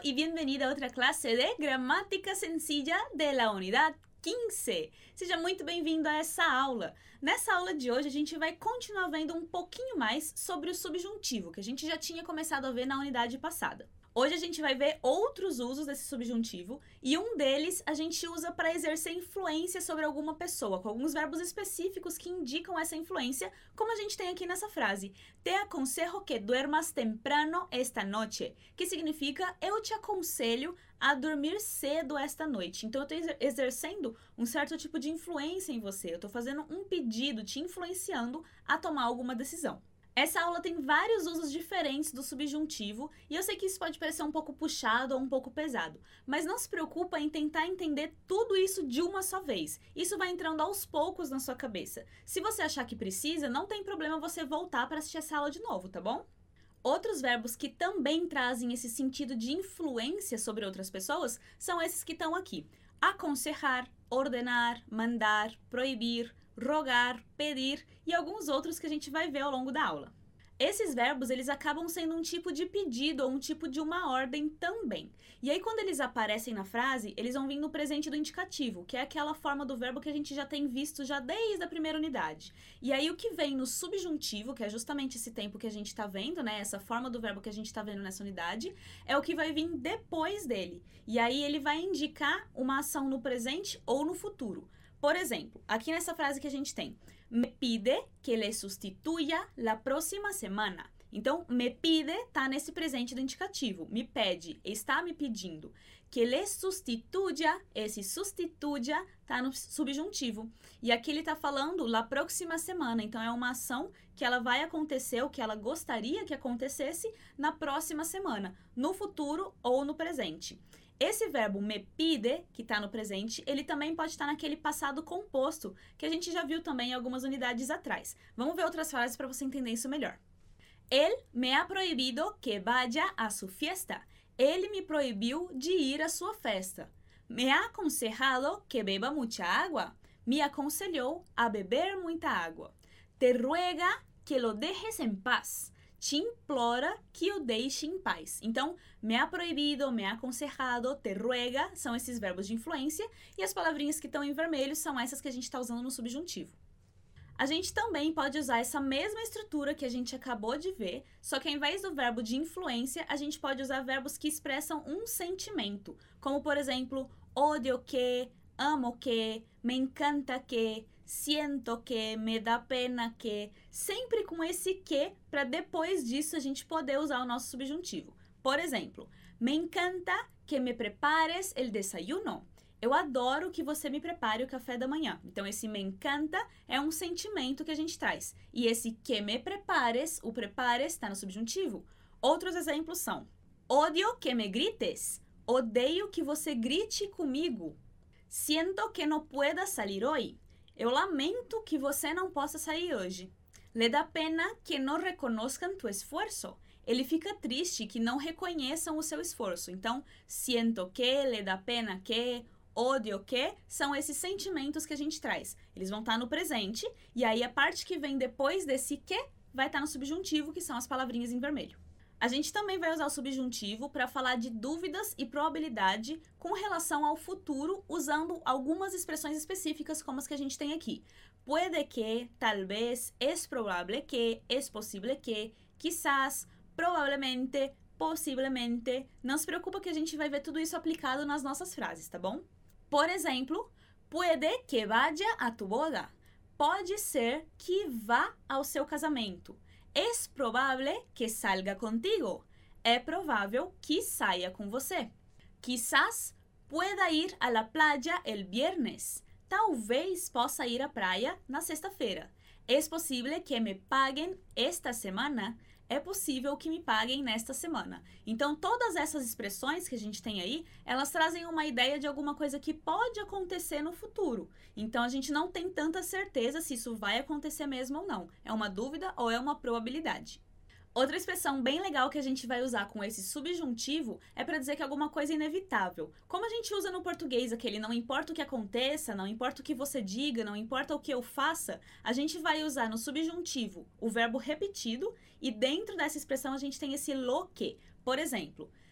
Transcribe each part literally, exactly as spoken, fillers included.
y bienvenida a outra classe de Gramática Sencilla de la Unidad quinze. Seja muito bem-vindo a essa aula. Nessa aula de hoje, a gente vai continuar vendo um pouquinho mais sobre o subjuntivo, que a gente já tinha começado a ver na unidade passada. Hoje a gente vai ver outros usos desse subjuntivo e um deles a gente usa para exercer influência sobre alguma pessoa, com alguns verbos específicos que indicam essa influência, como a gente tem aqui nessa frase. Te aconsejo que duermas temprano esta noche, que significa eu te aconselho a dormir cedo esta noite. Então eu estou exercendo um certo tipo de influência em você, eu estou fazendo um pedido, te influenciando a tomar alguma decisão. Essa aula tem vários usos diferentes do subjuntivo e eu sei que isso pode parecer um pouco puxado ou um pouco pesado, mas não se preocupa em tentar entender tudo isso de uma só vez. Isso vai entrando aos poucos na sua cabeça. Se você achar que precisa, não tem problema você voltar para assistir essa aula de novo, tá bom? Outros verbos que também trazem esse sentido de influência sobre outras pessoas são esses que estão aqui. Aconselhar, ordenar, mandar, proibir, rogar, pedir e alguns outros que a gente vai ver ao longo da aula. Esses verbos, eles acabam sendo um tipo de pedido ou um tipo de uma ordem também. E aí, quando eles aparecem na frase, eles vão vir no presente do indicativo, que é aquela forma do verbo que a gente já tem visto já desde a primeira unidade. E aí, o que vem no subjuntivo, que é justamente esse tempo que a gente está vendo, né, essa forma do verbo que a gente está vendo nessa unidade, é o que vai vir depois dele. E aí, ele vai indicar uma ação no presente ou no futuro. Por exemplo, aqui nessa frase que a gente tem, me pide que le sustituya la próxima semana. Então, me pide está nesse presente do indicativo. Me pede, está me pedindo. Que le sustituya, esse sustituya está no subjuntivo. E aqui ele está falando la próxima semana. Então, é uma ação que ela vai acontecer, ou que ela gostaria que acontecesse na próxima semana, no futuro ou no presente. Esse verbo me pide, que está no presente, ele também pode estar naquele passado composto, que a gente já viu também em algumas unidades atrás. Vamos ver outras frases para você entender isso melhor. Él me ha prohibido que vaya a su fiesta. Ele me proibiu de ir à sua festa. Me ha aconsejado que beba mucha agua. Me aconselhou a beber muita água. Te ruega que lo dejes en paz. Te implora que o deixe em paz. Então, me ha proibido, me ha aconsejado, te ruega, são esses verbos de influência, e as palavrinhas que estão em vermelho são essas que a gente está usando no subjuntivo. A gente também pode usar essa mesma estrutura que a gente acabou de ver, só que ao invés do verbo de influência, a gente pode usar verbos que expressam um sentimento, como, por exemplo, odio que, amo que, me encanta que, siento que, me dá pena que, sempre com esse que, para depois disso a gente poder usar o nosso subjuntivo. Por exemplo, me encanta que me prepares el desayuno. Eu adoro que você me prepare o café da manhã. Então, esse me encanta é um sentimento que a gente traz. E esse que me prepares, o prepares, está no subjuntivo. Outros exemplos são, odio que me grites. Odeio que você grite comigo. Siento que no pueda salir hoy. Eu lamento que você não possa sair hoje. Le dá pena que não reconozcan tu esfuerzo. Ele fica triste que não reconheçam o seu esforço. Então, siento que, le dá pena que, odio que, são esses sentimentos que a gente traz. Eles vão estar no presente, e aí a parte que vem depois desse que vai estar no subjuntivo, que são as palavrinhas em vermelho. A gente também vai usar o subjuntivo para falar de dúvidas e probabilidade com relação ao futuro, usando algumas expressões específicas como as que a gente tem aqui. Puede que, tal vez, es probable que, es posible que, quizás, provavelmente, possivelmente. Não se preocupa que a gente vai ver tudo isso aplicado nas nossas frases, tá bom? Por exemplo, puede que vaya a tu boda. Pode ser que vá ao seu casamento. Es probable que salga contigo. É provável que saia com você. Quizás pueda ir a la playa el viernes. Talvez possa ir à praia na sexta-feira. Es posible que me paguen esta semana. É possível que me paguem nesta semana. Então, todas essas expressões que a gente tem aí, elas trazem uma ideia de alguma coisa que pode acontecer no futuro. Então, a gente não tem tanta certeza se isso vai acontecer mesmo ou não. É uma dúvida ou é uma probabilidade. Outra expressão bem legal que a gente vai usar com esse subjuntivo é para dizer que alguma coisa é inevitável. Como a gente usa no português aquele não importa o que aconteça, não importa o que você diga, não importa o que eu faça, a gente vai usar no subjuntivo o verbo repetido e dentro dessa expressão a gente tem esse lo que. Por exemplo,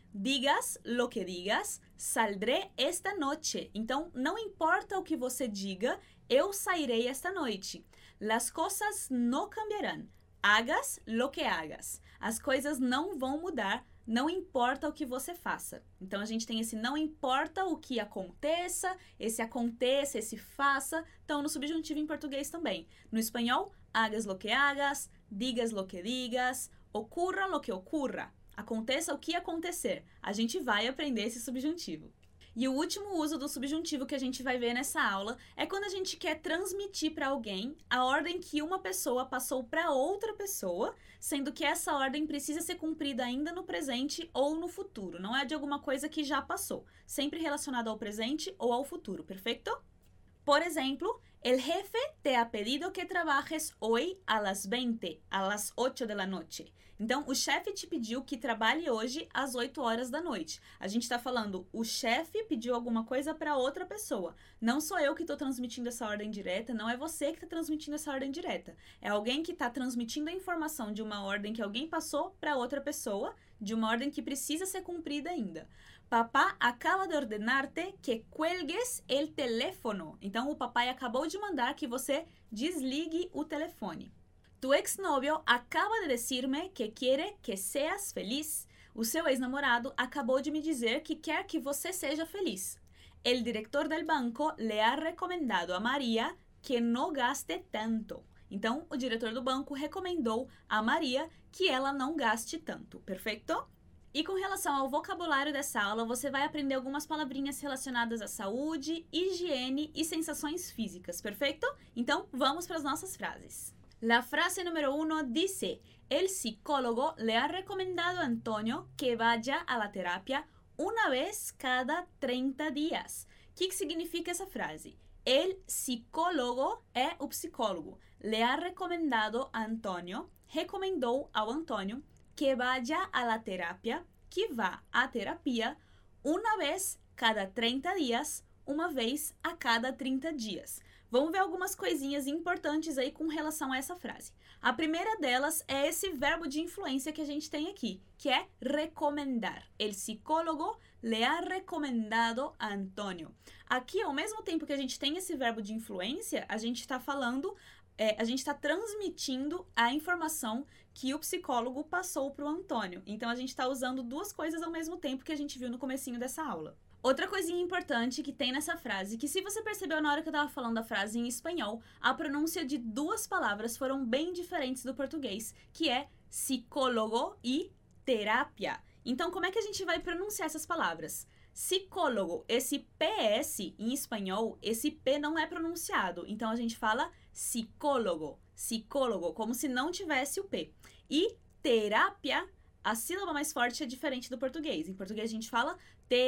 Digas lo que digas, saldré esta noche. Então, não importa o que você diga, eu sairei esta noite. Las cosas no cambiarán. Hagas lo que hagas. As coisas não vão mudar, não importa o que você faça. Então, a gente tem esse não importa o que aconteça, esse aconteça, esse faça. Então, no subjuntivo em português também. No espanhol, hagas lo que hagas, digas lo que digas, ocurra lo que ocurra. Aconteça o que acontecer. A gente vai aprender esse subjuntivo. E o último uso do subjuntivo que a gente vai ver nessa aula é quando a gente quer transmitir para alguém a ordem que uma pessoa passou para outra pessoa, sendo que essa ordem precisa ser cumprida ainda no presente ou no futuro. Não é de alguma coisa que já passou. Sempre relacionado ao presente ou ao futuro, perfeito? Por exemplo, el jefe te ha pedido que trabajes hoy a las veinte, a las ocho de la noche. Então, o chefe te pediu que trabalhe hoje às oito horas da noite. A gente está falando, o chefe pediu alguma coisa para outra pessoa. Não sou eu que estou transmitindo essa ordem direta, não é você que está transmitindo essa ordem direta. É alguém que está transmitindo a informação de uma ordem que alguém passou para outra pessoa, de uma ordem que precisa ser cumprida ainda. Papá acaba de ordenar-te que cuelgues el teléfono. Então, o papai acabou de mandar que você desligue o telefone. Tu exnovio acaba de decirme que quiere que seas feliz. O seu ex-namorado acabou de me dizer que quer que você seja feliz. El director del banco le ha recomendado a Maria que no gaste tanto. Então, o diretor do banco recomendou a Maria que ela não gaste tanto, perfeito? E com relação ao vocabulário dessa aula, você vai aprender algumas palavrinhas relacionadas à saúde, higiene e sensações físicas, perfeito? Então, vamos para as nossas frases. La frase número uno dice, el psicólogo le ha recomendado a Antonio que vaya a la terapia una vez cada treinta días. O que, que significa essa frase? El psicólogo é o psicólogo. Le ha recomendado a Antonio, recomendou ao Antônio, que vaya a la terapia, que vá à terapia, uma vez cada trinta dias, uma vez a cada trinta dias. Vamos ver algumas coisinhas importantes aí com relação a essa frase. A primeira delas é esse verbo de influência que a gente tem aqui, que é recomendar. El psicólogo le ha recomendado a Antonio. Aqui, ao mesmo tempo que a gente tem esse verbo de influência, a gente está falando, é, a gente está transmitindo a informação que o psicólogo passou para o Antônio. Então, a gente está usando duas coisas ao mesmo tempo que a gente viu no comecinho dessa aula. Outra coisinha importante que tem nessa frase, que se você percebeu na hora que eu estava falando a frase em espanhol, a pronúncia de duas palavras foram bem diferentes do português, que é psicólogo e terapia. Então, como é que a gente vai pronunciar essas palavras? Psicólogo, esse P S em espanhol, esse P não é pronunciado. Então, a gente fala psicólogo, psicólogo, como se não tivesse o P. E terapia, a sílaba mais forte é diferente do português. Em português, a gente fala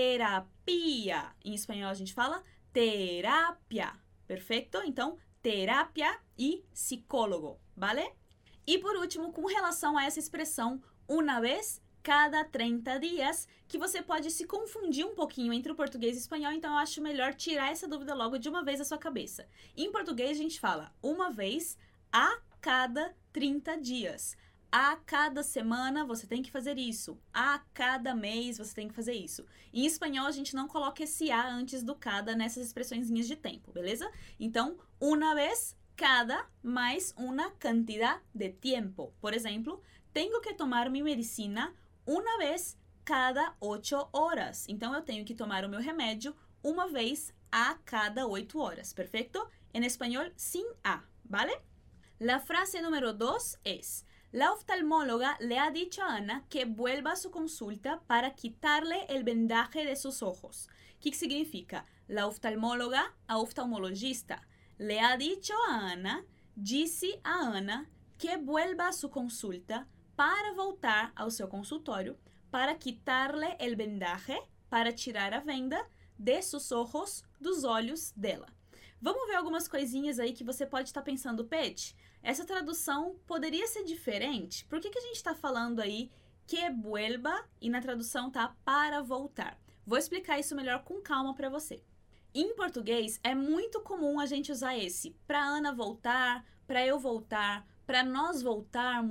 terapia. Em espanhol, a gente fala terapia. Perfeito? Então, terapia e psicólogo, vale? E por último, com relação a essa expressão, uma vez cada trinta dias, que você pode se confundir um pouquinho entre o português e o espanhol, então eu acho melhor tirar essa dúvida logo de uma vez da sua cabeça. Em português, a gente fala uma vez a cada trinta dias. A cada semana você tem que fazer isso. A cada mês você tem que fazer isso. Em espanhol, a gente não coloca esse a antes do cada nessas expressõezinhas de tempo, beleza? Então, uma vez cada mais uma quantidade de tempo. Por exemplo, tenho que tomar minha medicina uma vez cada oito horas. Então, eu tenho que tomar o meu remédio uma vez a cada oito horas, perfeito? Em espanhol, sin a, ¿vale? La frase número dos es... La oftalmóloga le ha dicho a Ana que vuelva a su consulta para quitarle el vendaje de sus ojos. O que, que significa? La oftalmóloga, a oftalmologista, le ha dicho a Ana, disse a Ana, que vuelva a su consulta para voltar ao seu consultório para quitarle el vendaje, para tirar a venda de sus ojos, dos olhos dela. Vamos ver algumas coisinhas aí que você pode estar pensando, Pet, essa tradução poderia ser diferente? Por que, que a gente está falando aí que vuelva e na tradução tá para voltar? Vou explicar isso melhor com calma para você. Em português, é muito comum a gente usar esse para Ana voltar, para eu voltar, para nós voltarmos,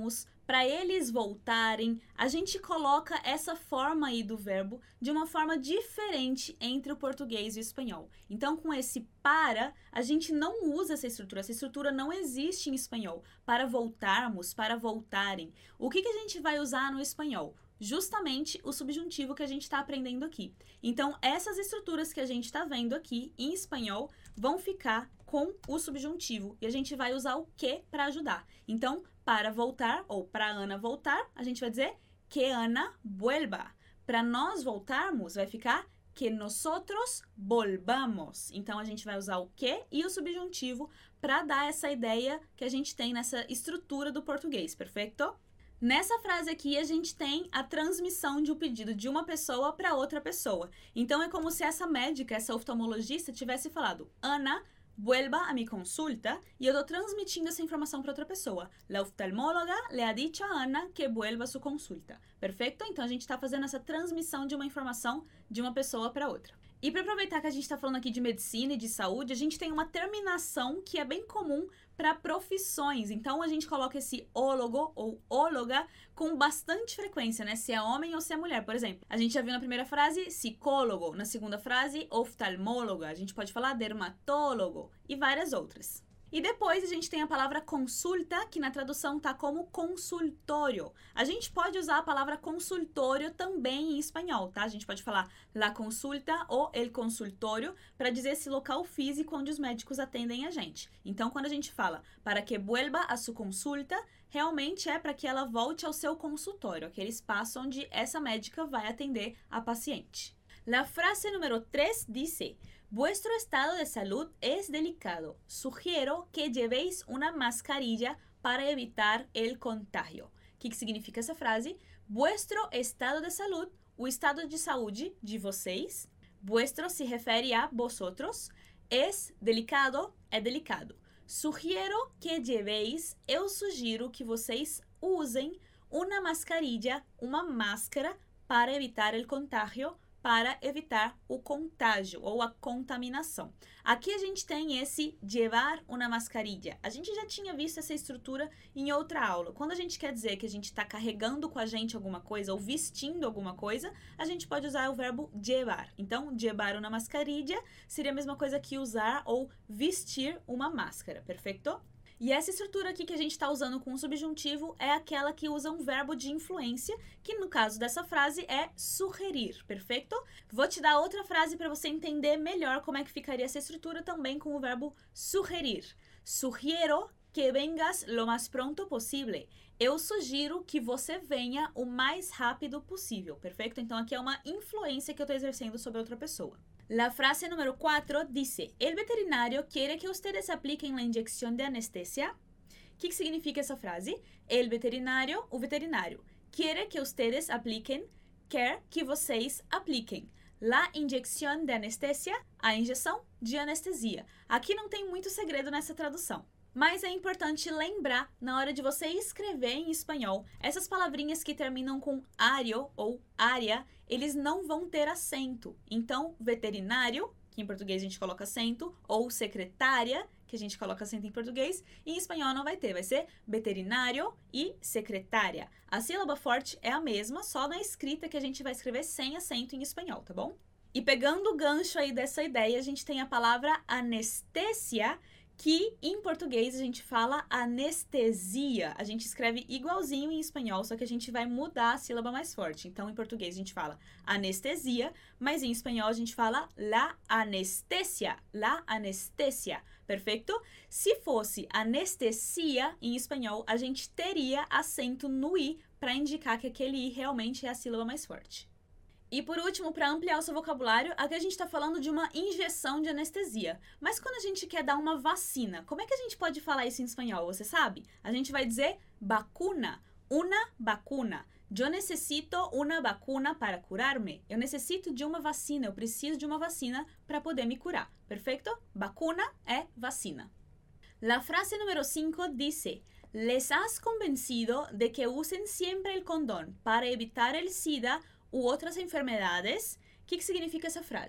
para eles voltarem, a gente coloca essa forma aí do verbo de uma forma diferente entre o português e o espanhol. Então, com esse para, a gente não usa essa estrutura. Essa estrutura não existe em espanhol. Para voltarmos, para voltarem. O que, que a gente vai usar no espanhol? Justamente o subjuntivo que a gente está aprendendo aqui. Então, essas estruturas que a gente está vendo aqui em espanhol vão ficar com o subjuntivo. E a gente vai usar o que para ajudar. Então, para voltar, ou para Ana voltar, a gente vai dizer que Ana vuelva. Para nós voltarmos, vai ficar que nosotros volvamos. Então, a gente vai usar o que e o subjuntivo para dar essa ideia que a gente tem nessa estrutura do português, perfeito? Nessa frase aqui, a gente tem a transmissão de um pedido de uma pessoa para outra pessoa. Então, é como se essa médica, essa oftalmologista, tivesse falado: Ana, vuelva a mi consulta, e eu estou transmitindo essa informação para outra pessoa. La oftalmóloga le ha dicho a Ana que vuelva a su consulta. Perfeito? Então, a gente está fazendo essa transmissão de uma informação de uma pessoa para outra. E para aproveitar que a gente está falando aqui de medicina e de saúde, a gente tem uma terminação que é bem comum para profissões. Então, a gente coloca esse ólogo ou óloga com bastante frequência, né? Se é homem ou se é mulher. Por exemplo, a gente já viu na primeira frase psicólogo, na segunda frase oftalmóloga, a gente pode falar dermatólogo e várias outras. E depois a gente tem a palavra consulta, que na tradução tá como consultório. A gente pode usar a palavra consultório também em espanhol, tá? A gente pode falar la consulta ou el consultório para dizer esse local físico onde os médicos atendem a gente. Então, quando a gente fala para que vuelva a su consulta, realmente é para que ela volte ao seu consultório, aquele espaço onde essa médica vai atender a paciente. La frase número três dice: vuestro estado de salud es delicado. Sugiero que llevéis una mascarilla para evitar el contagio. O que, que significa essa frase? Vuestro estado de salud, o estado de saúde de vocês. Vuestro se refere a vosotros. Es delicado, é delicado. Sugiero que llevéis, eu sugiro que vocês usem uma mascarilla, uma máscara, para evitar el contagio, para evitar o contágio ou a contaminação. Aqui a gente tem esse llevar una mascarilla. A gente já tinha visto essa estrutura em outra aula. Quando a gente quer dizer que a gente está carregando com a gente alguma coisa ou vestindo alguma coisa, a gente pode usar o verbo llevar. Então, llevar una mascarilla seria a mesma coisa que usar ou vestir uma máscara, perfeito? E essa estrutura aqui que a gente está usando com o subjuntivo é aquela que usa um verbo de influência, que no caso dessa frase é sugerir, perfeito? Vou te dar outra frase para você entender melhor como é que ficaria essa estrutura também com o verbo sugerir. Sugiero que vengas lo más pronto posible. Eu sugiro que você venha o mais rápido possível, perfeito? Então aqui é uma influência que eu estou exercendo sobre outra pessoa. La frase número cuatro dice: el veterinario quiere que ustedes apliquen la inyección de anestesia. O que, que significa essa frase? El veterinário, o veterinário, quiere que ustedes apliquem, quer que vocês apliquem. La inyección de anestesia, a injeção de anestesia. Aqui não tem muito segredo nessa tradução. Mas é importante lembrar, na hora de você escrever em espanhol, essas palavrinhas que terminam com ario ou área, eles não vão ter acento. Então, veterinário, que em português a gente coloca acento, ou secretária, que a gente coloca acento em português, e em espanhol não vai ter, vai ser veterinário e secretária. A sílaba forte é a mesma, só na escrita que a gente vai escrever sem acento em espanhol, tá bom? E pegando o gancho aí dessa ideia, a gente tem a palavra anestesia, que em português a gente fala anestesia. A gente escreve igualzinho em espanhol, só que a gente vai mudar a sílaba mais forte. Então, em português a gente fala anestesia, mas em espanhol a gente fala la anestesia, la anestesia, perfeito? Se fosse anestesia em espanhol, a gente teria acento no i para indicar que aquele i realmente é a sílaba mais forte. E por último, para ampliar o seu vocabulário, aqui a gente está falando de uma injeção de anestesia. Mas quando a gente quer dar uma vacina, como é que a gente pode falar isso em espanhol? Você sabe? A gente vai dizer vacuna, una vacuna. Eu necessito una vacuna para curarme. Eu necessito de uma vacina, eu preciso de uma vacina para poder me curar. Perfeito? Vacuna é vacina. La frase número cinco dice: les has convencido de que usen siempre el condón para evitar el SIDA u outras enfermedades. O que, que significa essa frase?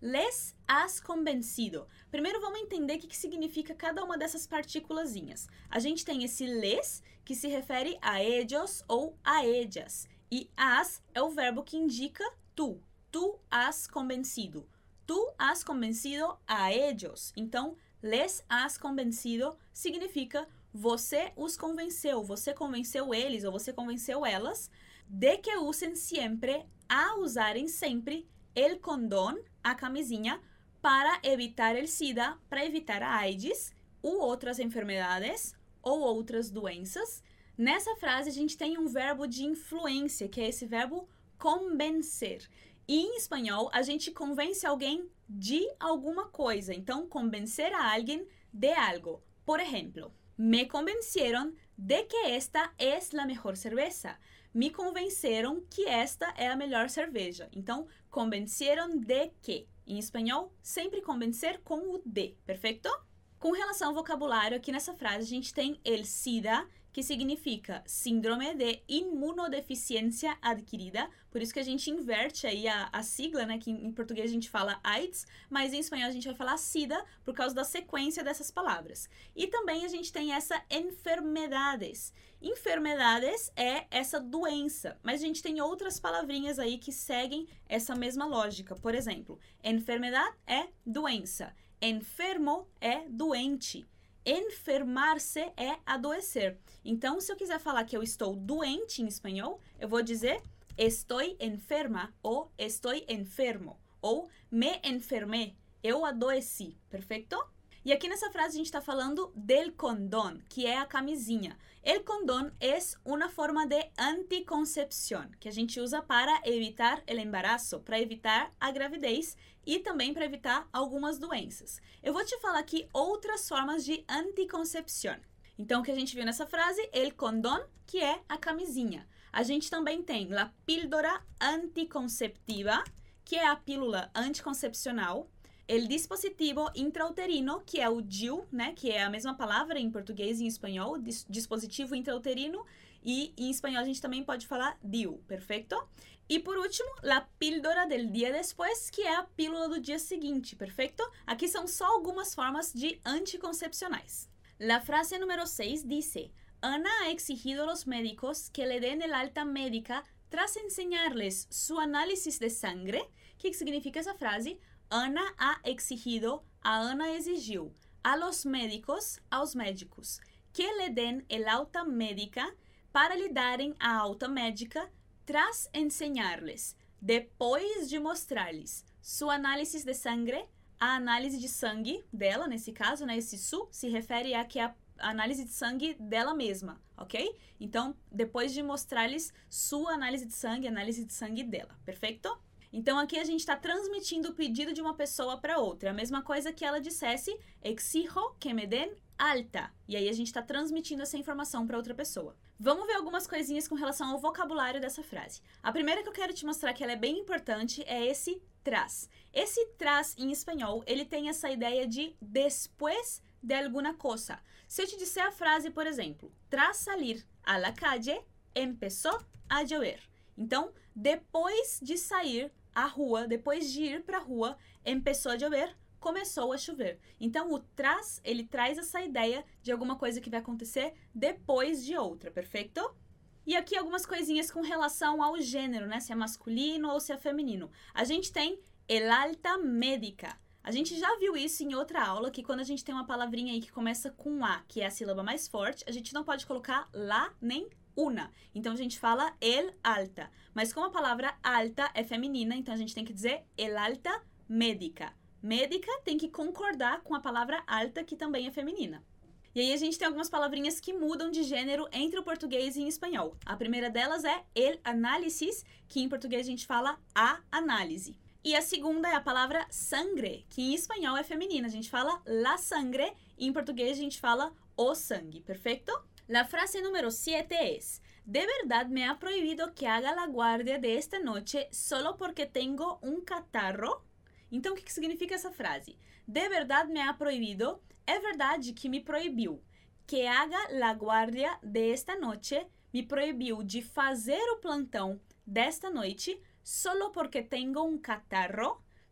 Les has convencido. Primeiro vamos entender o que, que significa cada uma dessas partículazinhas. A gente tem esse les, que se refere a ellos ou a ellas. E has é o verbo que indica tu. Tu has convencido. Tu has convencido a ellos. Então, les has convencido significa você os convenceu, você convenceu eles ou você convenceu elas de que usem sempre, a usarem sempre, el condón, a camisinha, para evitar el SIDA, para evitar a AIDS ou outras enfermidades ou outras doenças. Nessa frase, a gente tem um verbo de influência, que é esse verbo convencer. E em espanhol, a gente convence alguém de alguma coisa. Então, convencer a alguém de algo. Por exemplo, me convencieron de que esta es la mejor cerveza. Me convenceram que esta é a melhor cerveja. Então, convencieron de que. Em espanhol, sempre convencer com o de, perfeito? Com relação ao vocabulário, aqui nessa frase a gente tem el SIDA, que significa síndrome de imunodeficiência adquirida. Por isso que a gente inverte aí a, a sigla, né? Que em, em português a gente fala AIDS, mas em espanhol a gente vai falar SIDA por causa da sequência dessas palavras. E também a gente tem essa enfermedades. Enfermedades é essa doença, mas a gente tem outras palavrinhas aí que seguem essa mesma lógica. Por exemplo, enfermedade é doença, enfermo é doente. Enfermar-se é adoecer. Então, se eu quiser falar que eu estou doente em espanhol, eu vou dizer estou enferma ou estou enfermo ou me enfermé, eu adoeci, perfeito? E aqui nessa frase a gente está falando del condón, que é a camisinha. El condón é uma forma de anticoncepção, que a gente usa para evitar o embaraço, para evitar a gravidez e também para evitar algumas doenças. Eu vou te falar aqui outras formas de anticoncepção. Então, o que a gente viu nessa frase, el condón, que é a camisinha. A gente também tem la píldora anticonceptiva, que é a pílula anticoncepcional. El dispositivo intrauterino, que é o D I U, né, que é a mesma palavra em português e em espanhol, dis dispositivo intrauterino, e em espanhol a gente também pode falar D I U, perfeito? E por último, la píldora del día después, que é a pílula do dia seguinte, perfeito? Aqui são só algumas formas de anticoncepcionais. La frase número seis dice: Ana ha exigido a los médicos que le den el alta médica tras enseñarles su análisis de sangre. O que, que significa essa frase? Ana ha exigido, a Ana exigiu, a los médicos, aos médicos, que le den el alta médica, para lhe darem a alta médica, tras enseñarles, depois de mostrar-lhes, sua análise de sangre, a análise de sangue dela, nesse caso, né, esse su se refere a que é a análise de sangue dela mesma, ok? Então, depois de mostrar-lhes sua análise de sangue, análise de sangue dela, perfeito? Então, aqui a gente está transmitindo o pedido de uma pessoa para outra. A mesma coisa que ela dissesse, exijo que me den alta. E aí a gente está transmitindo essa informação para outra pessoa. Vamos ver algumas coisinhas com relação ao vocabulário dessa frase. A primeira que eu quero te mostrar que ela é bem importante é esse tras. Esse tras, em espanhol, ele tem essa ideia de después de alguna cosa. Se eu te disser a frase, por exemplo, tras salir a la calle, empezó a llover. Então, depois de sair à rua, depois de ir para a rua, empezó a llover, começou a chover. Então, o tras, ele traz essa ideia de alguma coisa que vai acontecer depois de outra, perfeito? E aqui algumas coisinhas com relação ao gênero, né? Se é masculino ou se é feminino. A gente tem el alta médica. A gente já viu isso em outra aula, que quando a gente tem uma palavrinha aí que começa com A, que é a sílaba mais forte, a gente não pode colocar lá nem una. Então, a gente fala el alta. Mas como a palavra alta é feminina, então a gente tem que dizer el alta médica. Médica tem que concordar com a palavra alta, que também é feminina. E aí a gente tem algumas palavrinhas que mudam de gênero entre o português e em espanhol. A primeira delas é el análisis, que em português a gente fala a análise. E a segunda é a palavra sangre, que em espanhol é feminina. A gente fala la sangre e em português a gente fala o sangue, perfeito? La frase número siete es: ¿De verdad me ha prohibido que haga la guardia de esta noche solo porque tengo un catarro? Então, o que, que significa essa frase? De verdad me ha prohibido, é verdade que me proibiu. Que haga la guardia de esta noche, me proibiu de fazer o plantão desta noite, solo porque tengo un catarro,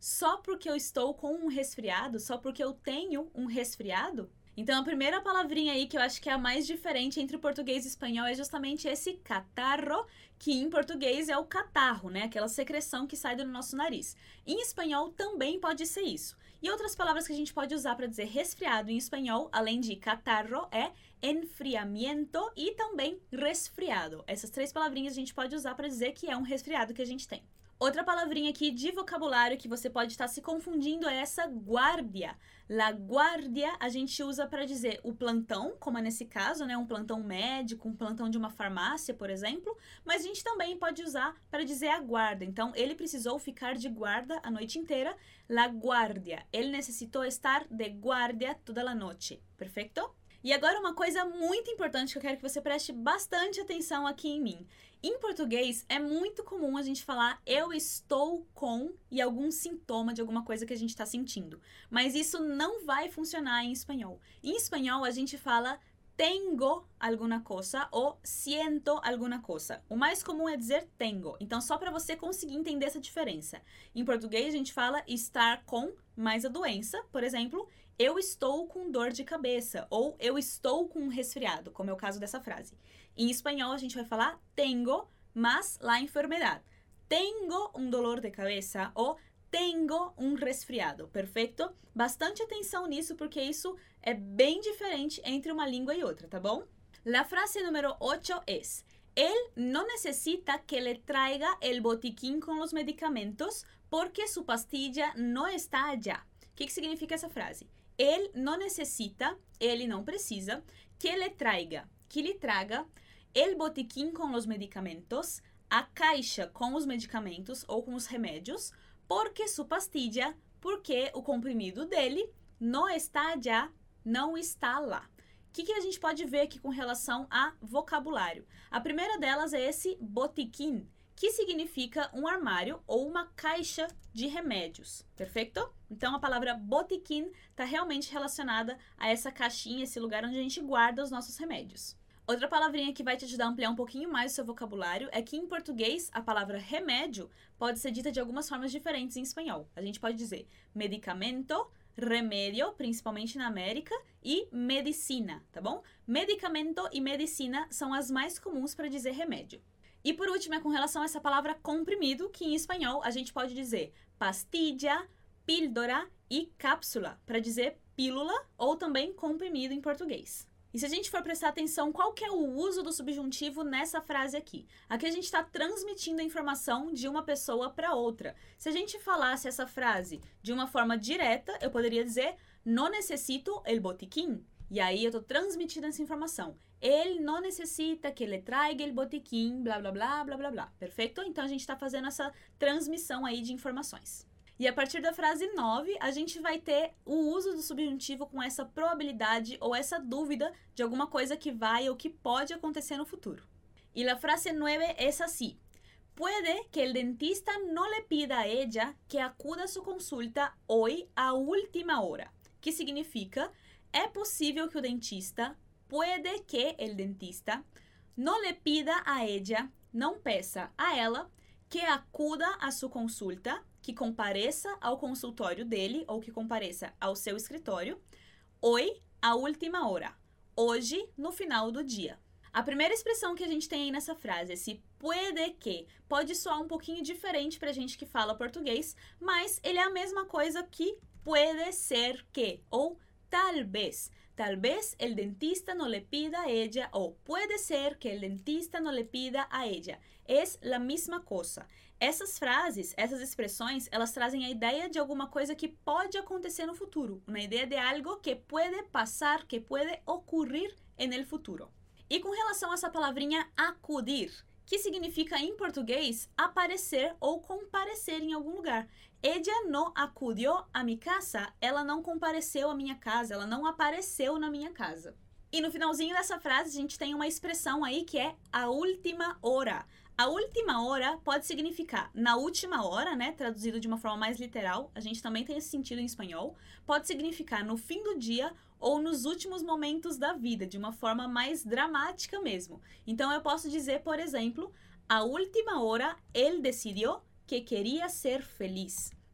só porque eu estou com um resfriado, só porque eu tenho um resfriado? Então, a primeira palavrinha aí que eu acho que é a mais diferente entre o português e o espanhol é justamente esse catarro, que em português é o catarro, né? Aquela secreção que sai do nosso nariz. Em espanhol também pode ser isso. E outras palavras que a gente pode usar para dizer resfriado em espanhol, além de catarro, é enfriamiento e também resfriado. Essas três palavrinhas a gente pode usar para dizer que é um resfriado que a gente tem. Outra palavrinha aqui de vocabulário que você pode estar se confundindo é essa guardia. La guardia a gente usa para dizer o plantão, como é nesse caso, né? Um plantão médico, um plantão de uma farmácia, por exemplo. Mas a gente também pode usar para dizer a guarda. Então, ele precisou ficar de guarda a noite inteira. La guardia. Ele necessitou estar de guardia toda a noite. Perfeito? E agora uma coisa muito importante que eu quero que você preste bastante atenção aqui em mim. Em português, é muito comum a gente falar eu estou com e algum sintoma de alguma coisa que a gente está sentindo. Mas isso não vai funcionar em espanhol. Em espanhol, a gente fala tengo alguma coisa ou siento alguma coisa. O mais comum é dizer tengo. Então, só para você conseguir entender essa diferença. Em português, a gente fala estar com mais a doença. Por exemplo, eu estou com dor de cabeça ou eu estou com um resfriado, como é o caso dessa frase. Em espanhol, a gente vai falar tengo más la enfermedad. Tengo un dolor de cabeza ou tengo un resfriado, perfeito? Bastante atenção nisso, porque isso é bem diferente entre uma língua e outra, tá bom? La frase número ocho es: él no necesita que le traiga el botiquín con los medicamentos porque su pastilla no está allá. O que, que significa essa frase? Ele não necessita, ele não precisa, que le traiga, que lhe traga, el botiquín com os medicamentos, a caixa com os medicamentos ou com os remédios, porque su pastilla, porque o comprimido dele, não está já, não está lá. O que, que a gente pode ver aqui com relação a vocabulário? A primeira delas é esse botiquim, que significa um armário ou uma caixa de remédios, perfeito? Então, a palavra botiquim está realmente relacionada a essa caixinha, esse lugar onde a gente guarda os nossos remédios. Outra palavrinha que vai te ajudar a ampliar um pouquinho mais o seu vocabulário é que em português a palavra remédio pode ser dita de algumas formas diferentes em espanhol. A gente pode dizer medicamento, remédio, principalmente na América, e medicina, tá bom? Medicamento e medicina são as mais comuns para dizer remédio. E por último, é com relação a essa palavra comprimido, que em espanhol a gente pode dizer pastilla, píldora e cápsula, para dizer pílula ou também comprimido em português. E se a gente for prestar atenção, qual que é o uso do subjuntivo nessa frase aqui? Aqui a gente está transmitindo a informação de uma pessoa para outra. Se a gente falasse essa frase de uma forma direta, eu poderia dizer no necesito el botiquín. E aí eu estou transmitindo essa informação. Ele não necessita que ele traga el botiquín, blá, blá, blá, blá, blá, blá. Perfeito? Então, a gente está fazendo essa transmissão aí de informações. E a partir da frase nove, a gente vai ter o uso do subjuntivo com essa probabilidade ou essa dúvida de alguma coisa que vai ou que pode acontecer no futuro. E a frase nove é assim: puede que el dentista no le pida a ella que acuda a su consulta hoy a última hora. Que significa, é possível que o dentista, puede que el dentista, no le pida a ella, não peça a ela, que acuda a su consulta, que compareça ao consultório dele ou que compareça ao seu escritório, hoy, a última hora, hoje, no final do dia. A primeira expressão que a gente tem aí nessa frase, esse puede que, pode soar um pouquinho diferente pra gente que fala português, mas ele é a mesma coisa que puede ser que, ou tal vez. Tal vez el dentista no le pida a ella o puede ser que el dentista no le pida a ella. Es la misma cosa. Essas frases, essas expressões, elas trazem a ideia de alguma coisa que pode acontecer no futuro. Uma ideia de algo que pode passar, que pode ocorrer en el futuro. E com relação a essa palavrinha acudir, que significa em português aparecer ou comparecer em algum lugar. Ella no acudió a mi casa, ela não compareceu à minha casa, ela não apareceu na minha casa. E no finalzinho dessa frase a gente tem uma expressão aí que é a última hora. A última hora pode significar na última hora, né, traduzido de uma forma mais literal, a gente também tem esse sentido em espanhol, pode significar no fim do dia ou nos últimos momentos da vida, de uma forma mais dramática mesmo. Então eu posso dizer, por exemplo, a última hora ele decidiu que queria ser feliz.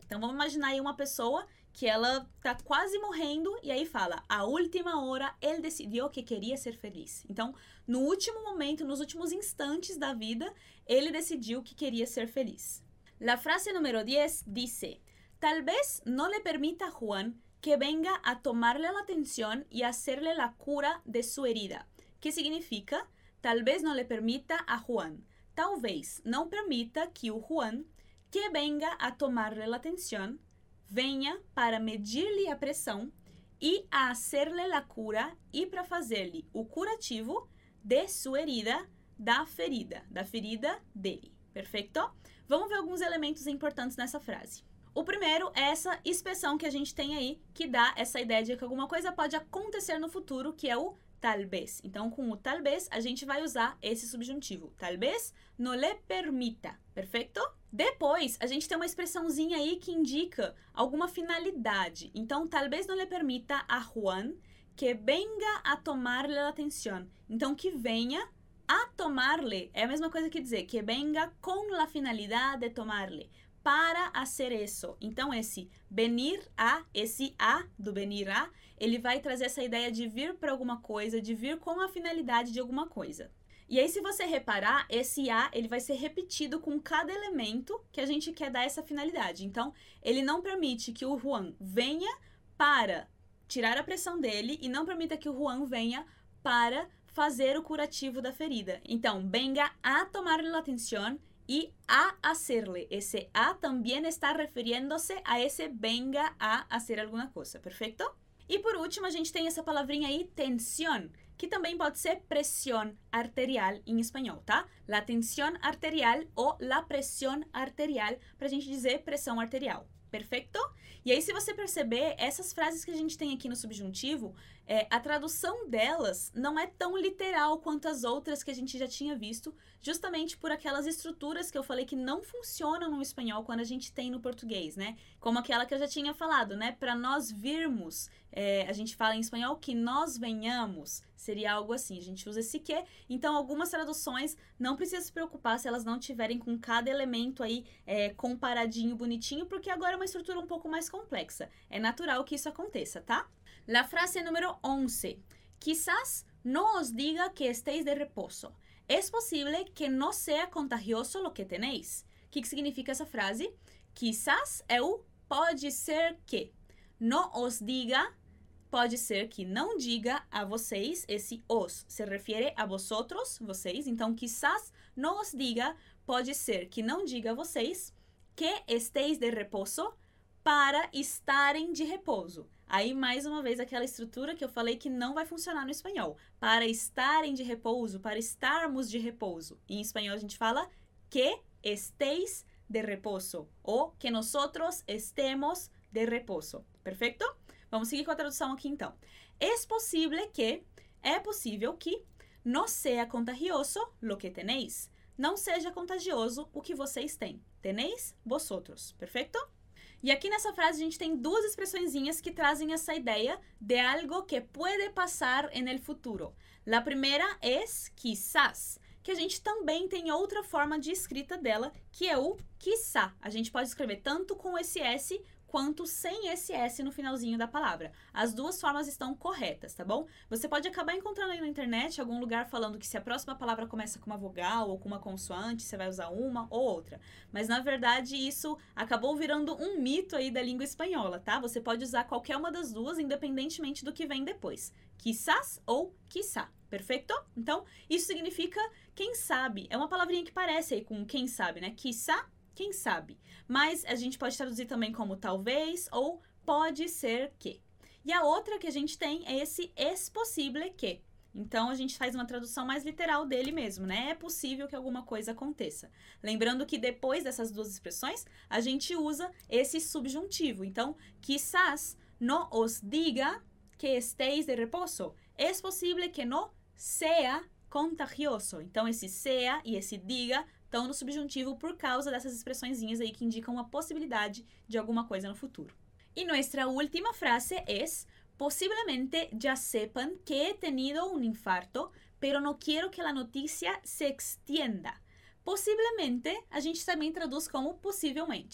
Então, vamos imaginar aí uma pessoa que ela tá quase morrendo e aí fala, a última hora ele decidiu que queria ser feliz. Então, no último momento, nos últimos instantes da vida, ele decidiu que queria ser feliz. La frase número diez dice, tal vez no le permita a Juan que venga a tomarle la atención y hacerle la cura de su herida. Que significa, tal vez no le permita a Juan. Talvez não permita que o Juan que venga a tomarle la atención venha para medir-lhe a pressão e a hacerle la cura e para fazer-lhe o curativo de sua herida, da ferida, da ferida dele. Perfeito? Vamos ver alguns elementos importantes nessa frase. O primeiro é essa expressão que a gente tem aí, que dá essa ideia de que alguma coisa pode acontecer no futuro, que é o talvez. Então, com o talvez, a gente vai usar esse subjuntivo. Talvez no le permita. Perfeito? Depois, a gente tem uma expressãozinha aí que indica alguma finalidade. Então, talvez no le permita a Juan que venga a tomarle la atención. Então, que venha a tomarle é a mesma coisa que dizer que venga con la finalidad de tomarle. Para hacer isso. Então, esse venir a, esse a do venir a, ele vai trazer essa ideia de vir para alguma coisa, de vir com a finalidade de alguma coisa. E aí, se você reparar, esse a, ele vai ser repetido com cada elemento que a gente quer dar essa finalidade. Então, ele não permite que o Juan venha para tirar a pressão dele e não permita que o Juan venha para fazer o curativo da ferida. Então, venga a tomarle la atención y a hacerle. Ese a también está refiriéndose a ese venga a hacer alguna cosa, perfeito? E por último, a gente tem essa palavrinha aí, tensión, que também pode ser presión arterial em espanhol, tá? La tensión arterial ou la presión arterial, pra gente dizer pressão arterial. Perfeito? E aí, se você perceber, essas frases que a gente tem aqui no subjuntivo, é, a tradução delas não é tão literal quanto as outras que a gente já tinha visto, justamente por aquelas estruturas que eu falei que não funcionam no espanhol quando a gente tem no português, né? Como aquela que eu já tinha falado, né? Para nós virmos, é, a gente fala em espanhol que nós venhamos, seria algo assim, a gente usa esse que. Então, algumas traduções não precisa se preocupar se elas não tiverem com cada elemento aí é, comparadinho, bonitinho, porque agora é uma estrutura um pouco mais complexa. É natural que isso aconteça, tá? La frase número once. Quizás no os diga que estéis de reposo. Es posible que no sea contagioso lo que tenéis. O que, que significa essa frase? Quizás é o pode ser que. No os diga, pode ser que não diga a vocês. Esse os se refere a vosotros, vocês. Então, quizás no os diga, pode ser que não diga a vocês que estéis de reposo para estarem de repouso. Aí, mais uma vez, aquela estrutura que eu falei que não vai funcionar no espanhol. Para estarem de repouso, para estarmos de repouso. Em espanhol, a gente fala que estéis de repouso. Ou que nosotros estemos de repouso. Perfeito? Vamos seguir com a tradução aqui, então. Es posible que, é possível que, no sea contagioso lo que tenéis. Não seja contagioso o que vocês têm. Tenéis vosotros. Perfeito? E aqui nessa frase a gente tem duas expressõezinhas que trazem essa ideia de algo que pode passar en el futuro. La primeira é quizás, que a gente também tem outra forma de escrita dela, que é o quizá. A gente pode escrever tanto com esse S quanto sem esse S no finalzinho da palavra. As duas formas estão corretas, tá bom? Você pode acabar encontrando aí na internet algum lugar falando que se a próxima palavra começa com uma vogal ou com uma consoante, você vai usar uma ou outra. Mas, na verdade, isso acabou virando um mito aí da língua espanhola, tá? Você pode usar qualquer uma das duas, independentemente do que vem depois. Quizás ou quizá. Perfeito? Então, isso significa quem sabe. É uma palavrinha que parece aí com quem sabe, né? Quizá, quem sabe. Mas a gente pode traduzir também como talvez ou pode ser que. E a outra que a gente tem é esse es posible que. Então, a gente faz uma tradução mais literal dele mesmo, né? É possível que alguma coisa aconteça. Lembrando que depois dessas duas expressões, a gente usa esse subjuntivo. Então, quizás no os diga que estéis de reposo. Es posible que no sea contagioso. Então, esse sea e esse diga estão no subjuntivo por causa dessas expressõezinhas aí que indicam a possibilidade de alguma coisa no futuro. E nossa última frase é: posiblemente ya sepan que he tenido un infarto, pero no quiero que la noticia se extienda. Possivelmente, a gente também traduz como possivelmente.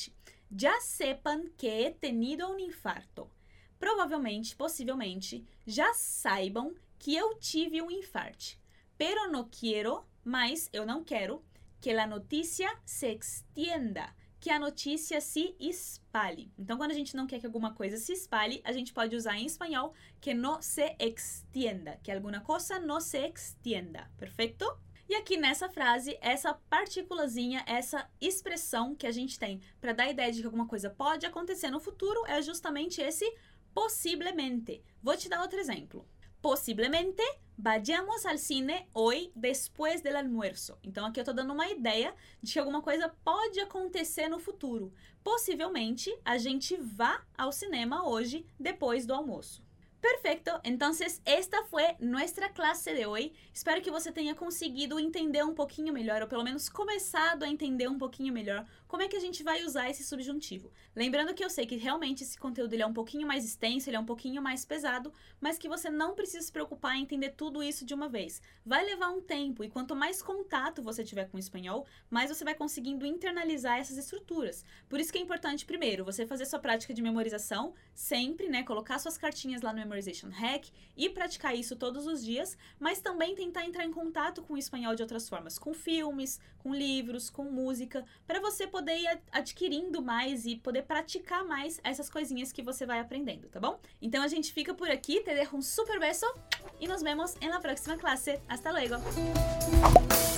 já sepan que he tenido um infarto. Provavelmente, possivelmente, já saibam que eu tive um infarte. Pero no quiero, mas eu não quero, que la noticia se extienda. Que a notícia se espalhe. Então, quando a gente não quer que alguma coisa se espalhe, a gente pode usar em espanhol que no se extienda. Que alguma coisa no se extienda. Perfeito? E aqui nessa frase, essa partículazinha, essa expressão que a gente tem para dar a ideia de que alguma coisa pode acontecer no futuro é justamente esse posiblemente. Vou te dar outro exemplo. Posiblemente vayamos al cine hoy después del almuerzo. Então aqui eu tô dando uma ideia de que alguma coisa pode acontecer no futuro. Possivelmente a gente vá ao cinema hoje depois do almoço. Perfeito, entonces esta fue nuestra clase de hoy. Espero que você tenha conseguido entender um pouquinho melhor, ou pelo menos começado a entender um pouquinho melhor como é que a gente vai usar esse subjuntivo. Lembrando que eu sei que realmente esse conteúdo ele é um pouquinho mais extenso, ele é um pouquinho mais pesado, mas que você não precisa se preocupar em entender tudo isso de uma vez. Vai levar um tempo, e quanto mais contato você tiver com o espanhol, mais você vai conseguindo internalizar essas estruturas. Por isso que é importante, primeiro, você fazer sua prática de memorização, sempre, né, colocar suas cartinhas lá no Memorization Hack e praticar isso todos os dias, mas também tentar entrar em contato com o espanhol de outras formas, com filmes, com livros, com música, para você poder ir adquirindo mais e poder praticar mais essas coisinhas que você vai aprendendo, tá bom? Então a gente fica por aqui, te dejo um super beso e nos vemos em la próxima clase. Hasta luego!